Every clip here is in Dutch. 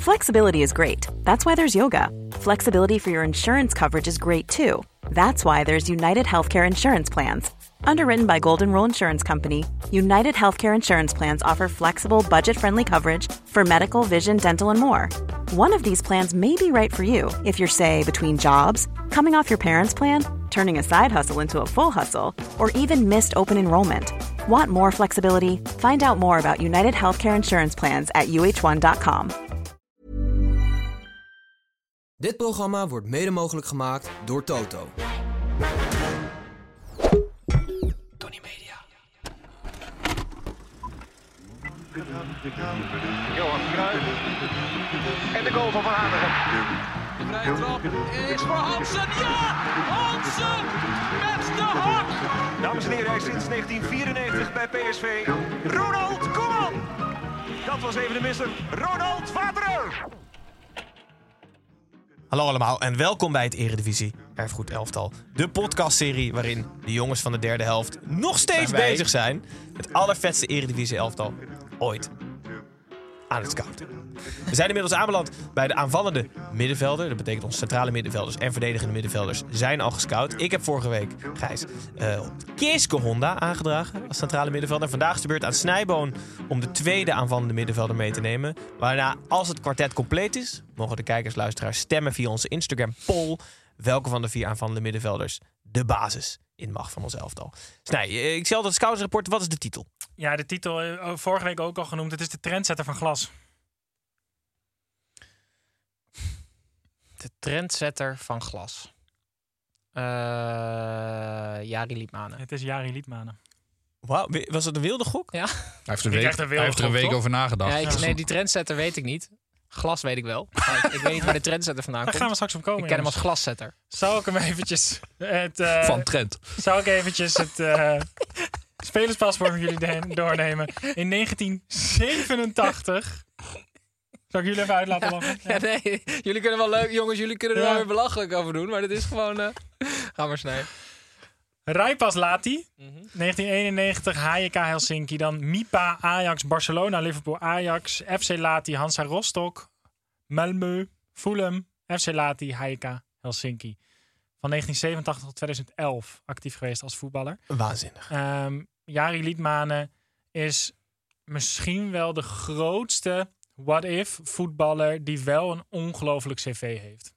Flexibility is great. That's why there's yoga. Flexibility for your insurance coverage is great too. That's why there's United Healthcare Insurance Plans. Underwritten by Golden Rule Insurance Company, United Healthcare Insurance Plans offer flexible, budget-friendly coverage for medical, vision, dental, and more. One of these plans may be right for you if you're, say, between jobs, coming off your parents' plan, turning a side hustle into a full hustle, or even missed open enrollment. Want more flexibility? Find out more about United Healthcare Insurance Plans at uh1.com. Dit programma wordt mede mogelijk gemaakt door Toto. Tony Media. Johan Cruijff. En de goal van Van Hanegem. De vrije trap is voor Hansen. Ja! Hansen met de hak! Dames en heren, hij is sinds 1994 bij PSV. Ronald Koeman! Dat was even de misser. Ronald Vader! Hallo allemaal en welkom bij het Eredivisie Erfgoed Elftal. De podcastserie waarin de jongens van de derde helft nog steeds bezig zijn. Het allervetste Eredivisie Elftal ooit aan het scouten. We zijn inmiddels aanbeland bij de aanvallende middenvelder. Dat betekent onze centrale middenvelders en verdedigende middenvelders zijn al gescout. Ik heb vorige week, Gijs, Keeske Honda aangedragen als centrale middenvelder. Vandaag is de beurt aan Snijboon om de tweede aanvallende middenvelder mee te nemen. Waarna, als het kwartet compleet is, mogen de kijkers, luisteraars stemmen via onze Instagram poll welke van de 4 aanvallende middenvelders de basis in mag van ons elftal. Snij, ik zie altijd het scoutsrapport. Wat is de titel? Ja, de titel, vorige week ook al genoemd. Het is de trendsetter van Glas. De trendsetter van Glas. Jari Liedmanen. Het is Jari Liedmanen. Wauw, was het een wilde gok? Ja. Hij heeft er een week over nagedacht. Ja, nee, die trendsetter weet ik niet. Glas weet ik wel. Maar ik weet niet waar de trendsetter vandaan komt. Daar gaan we straks op komen. Ik ken hem als glassetter. Zou ik hem eventjes... van Trent. Zou ik eventjes het spelerspaspoort met jullie doornemen. In 1987... Zal ik jullie even uit laten lachen? Ja, nee. Jullie kunnen wel leuk... Jongens, jullie kunnen er wel weer belachelijk over doen. Maar dit is gewoon... Ga maar snijden. Rijpas Lati, 1991 HJK Helsinki, dan MIPA, Ajax, Barcelona, Liverpool, Ajax, FC Lati, Hansa Rostock, Malmö, Fulham, FC Lati, HJK Helsinki. Van 1987 tot 2011 actief geweest als voetballer. Waanzinnig. Jari Liedmanen is misschien wel de grootste what-if voetballer die wel een ongelooflijk cv heeft.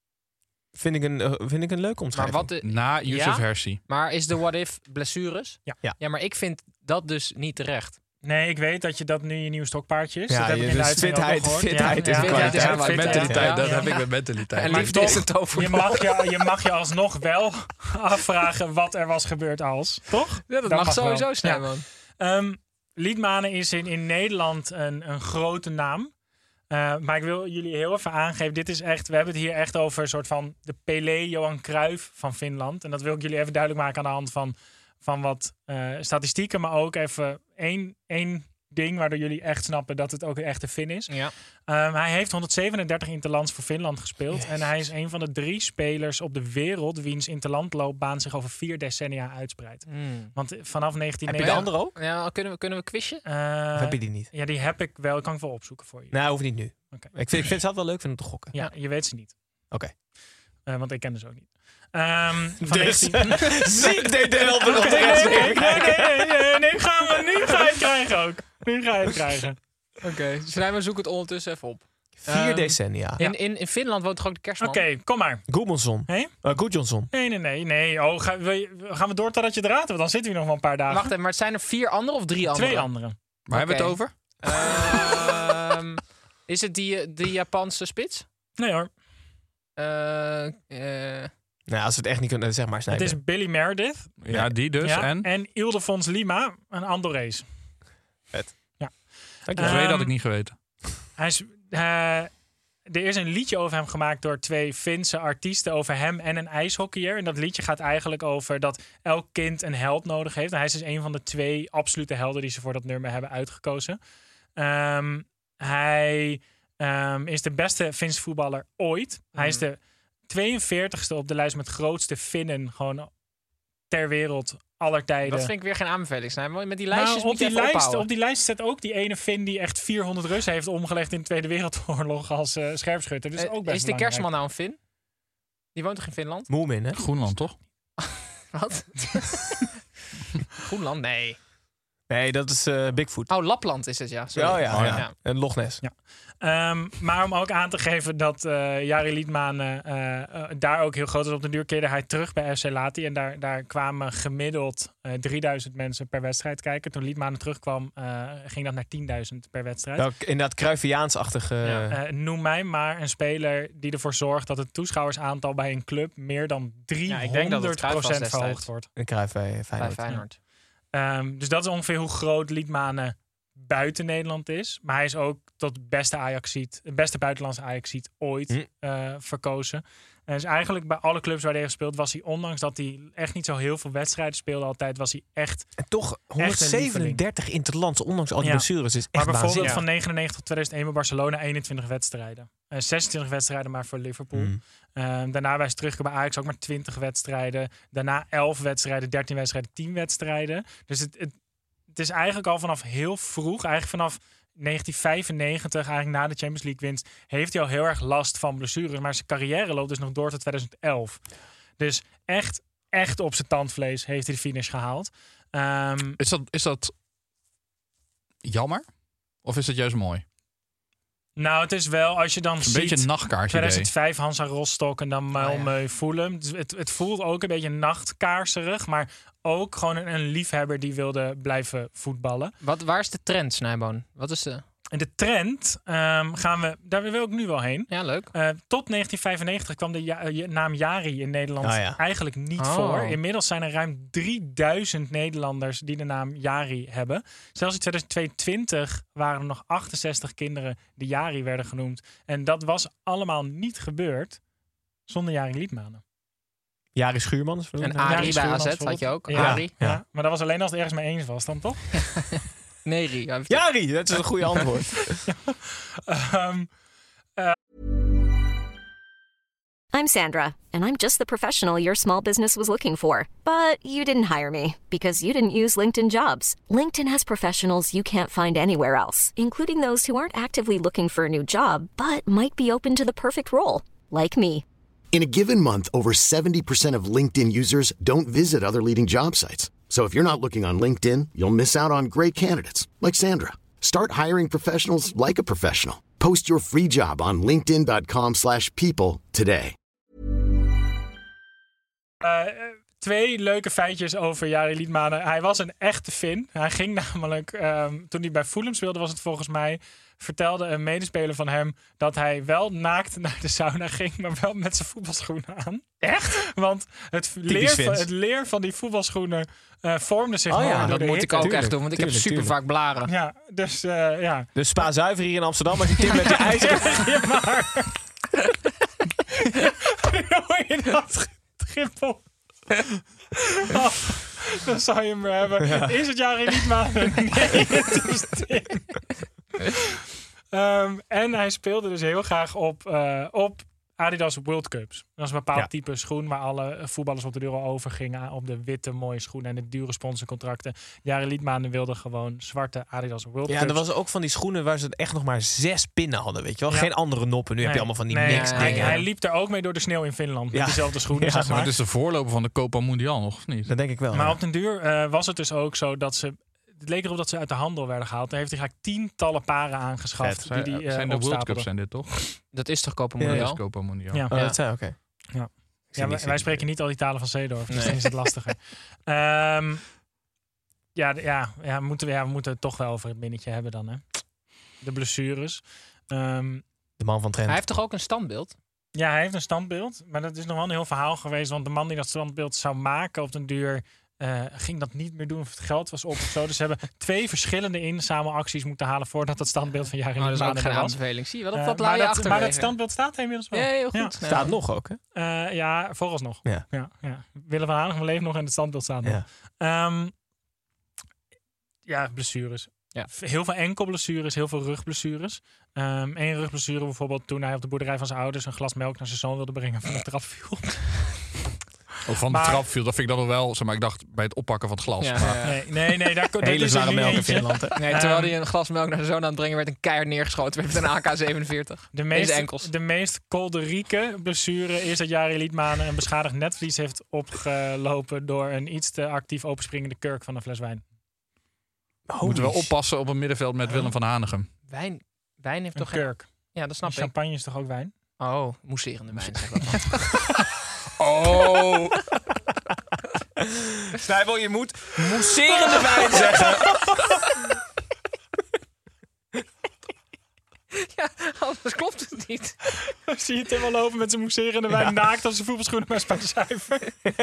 Vind ik een leuke omschrijving. Na Youssef Hersi. Maar is de what-if blessures? Ja, maar ik vind dat dus niet terecht. Nee, ik weet dat dat nu je nieuw stokpaardje is. Ja, dat heb ik in de uitzending ook al gehoord. Fitheid is een kwaliteit. Mentaliteit, dat heb ik met mentaliteit. En liefde is het over. Je mag je alsnog wel afvragen wat er was gebeurd als. Toch? Ja, dat mag sowieso wel. snel, man. Liedmanen is in Nederland een grote naam. Maar ik wil jullie heel even aangeven. Dit is echt, we hebben het hier echt over een soort van de Pelé, Johan Cruijff van Finland. En dat wil ik jullie even duidelijk maken aan de hand van wat statistieken. Maar ook even één ding waardoor jullie echt snappen dat het ook een echte Fin is. Ja. Hij heeft 137 interlands voor Finland gespeeld. Yes. En hij is een van de 3 spelers op de wereld wiens interlandloopbaan zich over 4 decennia uitspreidt. Want vanaf 1990... Heb je de andere ook? Ja, kunnen we quizje? Of heb je die niet? Ja, die heb ik wel. Ik kan ik wel opzoeken voor je. Nou, hoeft niet nu. Okay. Ik vind het altijd wel leuk om te gokken. Ja, je weet ze niet. Oké. Want ik ken ze ook niet. Dus ziek deed de helft nog de rest. Nee, nu ga je het krijgen ook. Nu ga je het krijgen. Oké, Snijman, zoek het ondertussen even op. 4 decennia. In Finland woont toch ook de kerstman? Oké, kom maar. Gudmundsson. Hey? Gudjonsson. Nee. Oh, gaan we door totdat je het raadt? Want dan zitten we nog wel een paar dagen. Wacht even, maar het zijn er 4 andere of 3 andere? 2 andere. Waar hebben we het over? Is het die Japanse spits? Nee hoor. Nou, als we het echt niet kunnen, zeg maar. Het is Billy Meredith. Ja, die dus. Ja, en Ildefons Lima, een Andorees. Vet. Ja. Dat had ik niet geweten. Er is een liedje over hem gemaakt door 2 Finse artiesten over hem en een ijshockeyer. En dat liedje gaat eigenlijk over dat elk kind een held nodig heeft. En hij is dus een van de 2 absolute helden die ze voor dat nummer hebben uitgekozen. Hij is de beste Finse voetballer ooit. Hij is de 42ste op de lijst met grootste Finnen gewoon ter wereld aller tijden. Dat vind ik weer geen aanbeveling. Snijboon. Met die lijstjes moet je even ophouden. Op die lijst staat ook die ene Fin die echt 400 Russen heeft omgelegd in de Tweede Wereldoorlog als scherpschutter. Dus ook best is de kerstman nou een Fin? Die woont toch in Finland? Moomin, hè? Groenland, toch? Wat? Groenland? Nee. Nee, dat is Bigfoot. Oh, Lapland is het, ja. Sorry. Oh, ja. Ja. En Loch Ness. Ja. Maar om ook aan te geven dat Jari Liedmanen daar ook heel groot is. Op de duur keerde hij terug bij FC Lati. En daar kwamen gemiddeld 3000 mensen per wedstrijd kijken. Toen Liedmanen terugkwam, ging dat naar 10.000 per wedstrijd. Nou, inderdaad, Cruyffiaans-achtige... Noem mij maar een speler die ervoor zorgt dat het toeschouwersaantal bij een club meer dan 300% verhoogd wordt. Een Cruyff bij Feyenoord. Dus dat is ongeveer hoe groot Liedmanen buiten Nederland is. Maar hij is ook tot beste buitenlandse Ajaxiet ooit verkozen. En dus eigenlijk bij alle clubs waar hij heeft gespeeld was hij, ondanks dat hij echt niet zo heel veel wedstrijden speelde altijd, was hij echt... En toch 137 interlands, ondanks al die blessures, is echt maar bijvoorbeeld waanzinnig. van 99 tot 2001 bij Barcelona 21 wedstrijden. 26 wedstrijden maar voor Liverpool. Daarna bij terug bij Ajax ook maar 20 wedstrijden. Daarna 11 wedstrijden, 13 wedstrijden, 10 wedstrijden. Dus het is eigenlijk al vanaf heel vroeg, eigenlijk vanaf 1995, eigenlijk na de Champions League winst, heeft hij al heel erg last van blessures. Maar zijn carrière loopt dus nog door tot 2011. Dus echt op zijn tandvlees heeft hij de finish gehaald. Is dat jammer? Of is het juist mooi? Nou, het is wel, als je dan een ziet... beetje een nachtkaars 2005 Hansa Rostock en dan Malmö Fulham. Dus het voelt ook een beetje nachtkaarserig, maar ook gewoon een liefhebber die wilde blijven voetballen. Waar is de trend, Snijboon? Wat is de... En de trend daar wil ik nu wel heen. Ja, leuk. Tot 1995 kwam de naam Jari in Nederland eigenlijk niet voor. Inmiddels zijn er ruim 3000 Nederlanders die de naam Jari hebben. Zelfs in 2022 waren er nog 68 kinderen die Jari werden genoemd. En dat was allemaal niet gebeurd zonder Jari Liedmanen. Jari Schuurman. En Arie bij AZ had je ook. Ja, Arie. Ja. Maar dat was alleen als het ergens mee eens was dan, toch? Nee, Jari, dat is een goede antwoord. I'm Sandra, and I'm just the professional your small business was looking for. But you didn't hire me because you didn't use LinkedIn Jobs. LinkedIn has professionals you can't find anywhere else, including those who aren't actively looking for a new job, but might be open to the perfect role, like me. In a given month, over 70% of LinkedIn users don't visit other leading job sites. So if you're not looking on LinkedIn, you'll miss out on great candidates like Sandra. Start hiring professionals like a professional. Post your free job on linkedin.com/people today. 2 leuke feitjes over Jari Liedmanen. Hij was een echte Fin. Hij ging namelijk, toen hij bij Fulham speelde, was het volgens mij, vertelde een medespeler van hem dat hij wel naakt naar de sauna ging, maar wel met zijn voetbalschoenen aan. Echt? Want het leer van die voetbalschoenen vormde zich dat moet hitte. Ik ook echt doen, want ik heb super vaak blaren. Ja, dus ja. Dus Spa Zuiver hier in Amsterdam, als je Tim met je ijzer... Hoor je dat, Gimpel? Dan zou je hem hebben. Ja. Is het Jari Liedmanen? Nee, het is Tim. En hij speelde dus heel graag op Adidas World Cups. Dat is een bepaald type schoen waar alle voetballers op de deur over gingen. Op de witte mooie schoenen en de dure sponsorcontracten. Jari Liedmanen wilde gewoon zwarte Adidas World Cups. Ja, er was ook van die schoenen waar ze echt nog maar 6 pinnen hadden, weet je wel. Ja. Geen andere noppen. Nu heb je allemaal van die niks dingen. Hij liep er ook mee door de sneeuw in Finland. Met diezelfde schoenen, zeg maar. Het is de voorloper van de Copa Mundial nog, of niet? Dat denk ik wel. Maar op den duur was het dus ook zo dat ze... Het leek erop dat ze uit de handel werden gehaald. Dan heeft hij gelijk 10-tallen paren aangeschaft. Zijn de World Cups zijn dit toch? Dat is toch Copa Mundial? Ja, dat is Copa Mundial. Ja. Dat zijn oké. Ja. Wij spreken niet al die talen van Seedorf. Dus dan is het lastiger. We moeten het toch wel over het minnetje hebben dan. Hè? De blessures. De man van Trent. Hij heeft toch ook een standbeeld? Ja, hij heeft een standbeeld. Maar dat is nog wel een heel verhaal geweest. Want de man die dat standbeeld zou maken op den duur... ging dat niet meer doen of het geld was op of zo. Dus ze hebben 2 verschillende inzamelacties moeten halen voordat het standbeeld van Jari Liedmanen was. Dat is ook geen aanbeveling. Zie je wel dat laai achterwege. Maar dat standbeeld staat inmiddels wel. Ja, heel goed. Ja. Staat nog ook, hè? Ja, vooralsnog. Ja. Willem van Hanegem leeft nog en het standbeeld staat nog. Blessures. Ja. Heel veel enkelblessures, heel veel rugblessures. Eén rugblessure bijvoorbeeld toen hij op de boerderij van zijn ouders een glas melk naar zijn zoon wilde brengen van de trap viel. Ook van de trap viel, dat vind ik dan nog wel. Zeg maar, ik dacht bij het oppakken van het glas. Ja, maar... Nee, daar komt hele zware melk in Finland. Nee, terwijl hij een glas melk naar zijn zoon aan het brengen werd, een keihard neergeschoten met een AK-47. De meest kolderieke blessure is dat Jari Liedmanen een beschadigd netvlies heeft opgelopen door een iets te actief openspringende kurk van een fles wijn. We moeten wel oppassen op een middenveld met Willem van Hanegem. Wijn heeft een toch kurk. Ja, dat snap ik. Champagne is toch ook wijn? Oh, mousserende wijn. Zeg dat Oh! Snijbel, je moet mousserende wijn zeggen. Ja, anders klopt het niet. Zie je het helemaal lopen met zijn mousserende wijn naakt als zijn voetbalschoenen bij Spuitzuiver.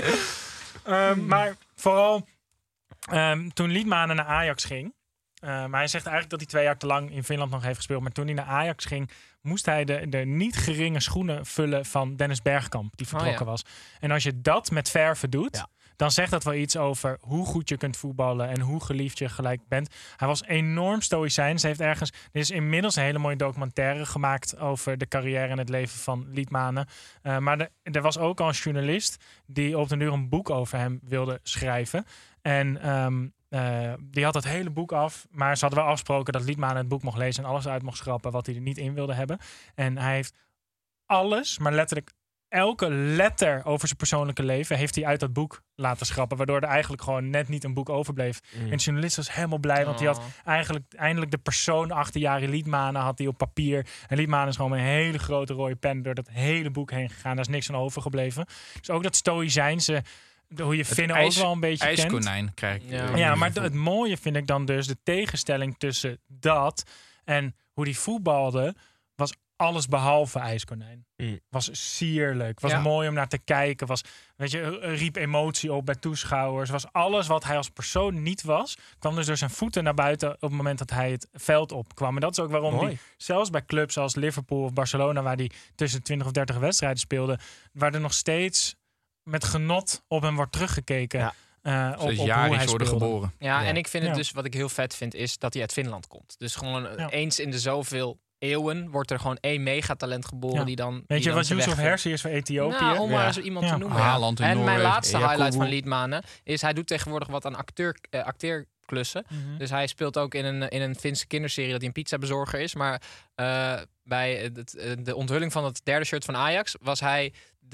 Maar vooral toen Liedmanen naar Ajax ging. Maar hij zegt eigenlijk dat hij 2 jaar te lang in Finland nog heeft gespeeld. Maar toen hij naar Ajax ging, moest hij de niet geringe schoenen vullen van Dennis Bergkamp, die vertrokken was. En als je dat met verven doet, dan zegt dat wel iets over hoe goed je kunt voetballen en hoe geliefd je gelijk bent. Hij was enorm stoïcijns. Er is inmiddels een hele mooie documentaire gemaakt over de carrière en het leven van Liedmanen. Maar er was ook al een journalist die op den duur een boek over hem wilde schrijven. En die had het hele boek af, maar ze hadden wel afgesproken dat Liedmanen het boek mocht lezen en alles uit mocht schrappen wat hij er niet in wilde hebben. En hij heeft alles, maar letterlijk elke letter over zijn persoonlijke leven heeft hij uit dat boek laten schrappen, waardoor er eigenlijk gewoon net niet een boek overbleef. En de journalist was helemaal blij, want hij had eigenlijk eindelijk de persoon achter Jari Liedmanen had hij op papier. En Liedmanen is gewoon met een hele grote rode pen door dat hele boek heen gegaan. Daar is niks aan overgebleven. Dus ook dat stoïcijnse, hoe je Finnen ook wel een beetje ijskonijn krijg ik. Ja, maar het mooie vind ik dan dus de tegenstelling tussen dat en hoe die voetbalde was alles behalve ijskonijn. Was sierlijk, was mooi om naar te kijken, was, weet je, riep emotie op bij toeschouwers, was alles wat hij als persoon niet was, kwam dus door zijn voeten naar buiten op het moment dat hij het veld opkwam. En dat is ook waarom hij zelfs bij clubs als Liverpool of Barcelona, waar hij tussen 20 of 30 wedstrijden speelde, waar er nog steeds met genot op hem wordt teruggekeken. Op hoe hij worden geboren. Ja, en ik vind het dus, wat ik heel vet vind, is dat hij uit Finland komt. Dus gewoon eens in de zoveel eeuwen wordt er gewoon 1 megatalent geboren die dan... Weet je wat Yusuf Hersi is voor Ethiopië? Nou, om maar eens iemand te noemen. Haaland in en Noorwegen. Mijn laatste highlight van Liedmanen is, hij doet tegenwoordig wat aan acteerklussen. Dus hij speelt ook in een Finse kinderserie dat hij een pizzabezorger is. Maar bij de onthulling van het 3e shirt van Ajax was hij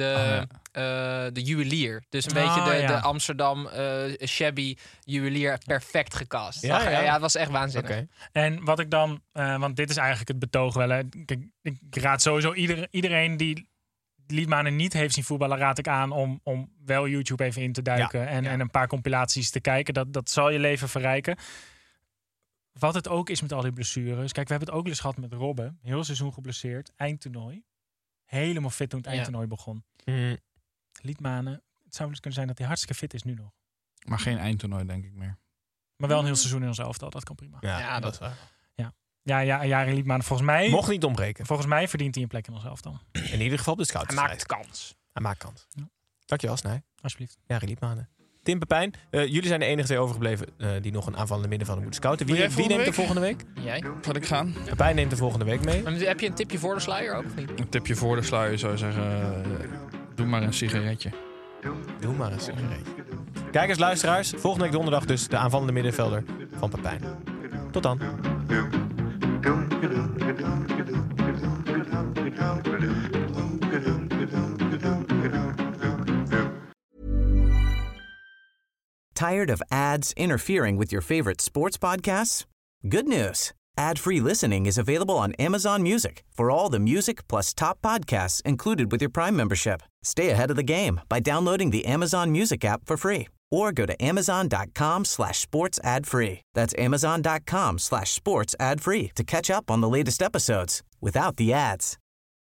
de juwelier. Dus een beetje de Amsterdam shabby juwelier perfect gecast. Ja, het was echt waanzinnig. Okay. En wat ik dan, want dit is eigenlijk het betoog wel. Hè. Ik raad sowieso iedereen die Liedmanen niet heeft zien voetballen, raad ik aan om wel YouTube even in te duiken en een paar compilaties te kijken. Dat zal je leven verrijken. Wat het ook is met al die blessures. Kijk, we hebben het ook eens gehad met Robben. Heel seizoen geblesseerd. Eindtoernooi. Helemaal fit toen het eindtoernooi begon. Liedmanen. Het zou wel eens kunnen zijn dat hij hartstikke fit is nu nog. Maar geen eindtoernooi, denk ik meer. Maar wel een heel seizoen in ons elftal. Dat kan prima. Ja, dat is waar. Ja, Jari Liedmanen, volgens mij... Mocht niet ontbreken. Volgens mij verdient hij een plek in ons elftal. In ieder geval op de scout. Hij maakt kans. Ja. Dankjewel, Snij. Alsjeblieft. Jari Liedmanen. Tim Pepijn, jullie zijn de enige 2 overgebleven die nog een aanvallende middenvelder moeten scouten. Wie neemt de volgende week? Jij? Zal ik gaan? Pepijn neemt de volgende week mee. Heb je een tipje voor de sluier ook of niet? Een tipje voor de sluier zou je zeggen, doe maar een sigaretje. Doe maar een sigaretje. Kijkers, luisteraars, volgende week donderdag dus de aanvallende middenvelder van Pepijn. Tot dan. Tired of ads interfering with your favorite sports podcasts? Good news. Ad-free listening is available on Amazon Music for all the music plus top podcasts included with your Prime membership. Stay ahead of the game by downloading the Amazon Music app for free or go to amazon.com/sports ad free. That's amazon.com/sports ad free to catch up on the latest episodes without the ads.